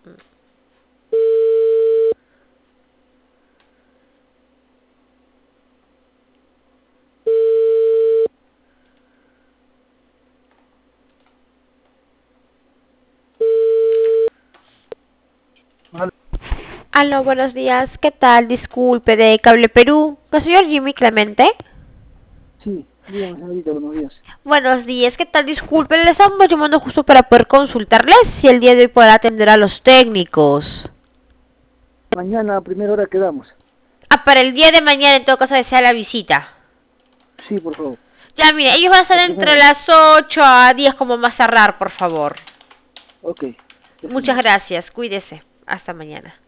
Aló, buenos días. ¿Qué tal? Disculpe, de Cable Perú. ¿Con el señor Jimmy Clemente? Sí, dígame, señorita, buenos días. Buenos días. ¿Qué tal? Disculpe, le estamos llamando justo para poder consultarles si el día de hoy podrá atender a los técnicos. Mañana a primera hora quedamos. Ah, para el día de mañana en todo caso desea la visita. Sí, por favor. Ya, mire, ellos van a estar A primera entre hora. las 8 a 10 como más cerrar, por favor. Ok, ya, Muchas señorita. gracias. Cuídese. Hasta mañana.